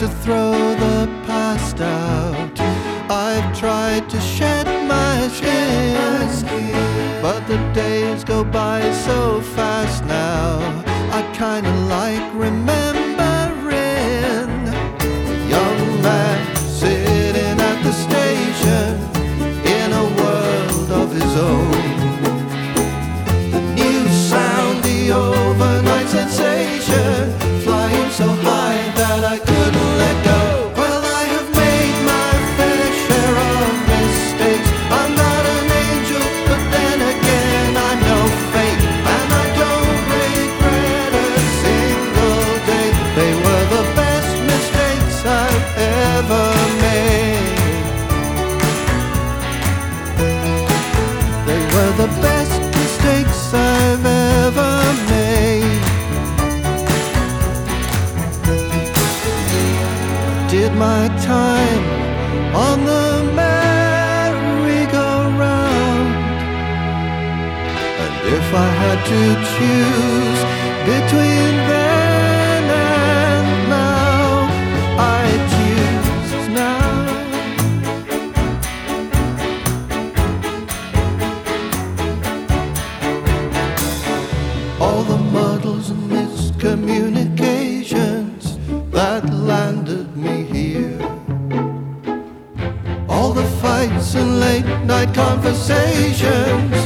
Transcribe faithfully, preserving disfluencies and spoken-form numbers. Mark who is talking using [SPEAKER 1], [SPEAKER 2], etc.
[SPEAKER 1] to throw the past out. I've tried to shed my skin, but the days go by so fast now. I kinda like remembering a young man sitting at the station in a world of his own. The new sound, the overnight sensation, flying so high that I couldn't let go. Well, I have made my fair share of mistakes. I'm not an angel, but then again I'm no fake, and I don't regret a single day. They were the best mistakes I've ever made. They were the best mistakes I've ever made. Did my time on the merry-go-round, and if I had to choose between then and now, I'd choose now. All the muddles and miscommunications that landed me here, all the fights and late night conversations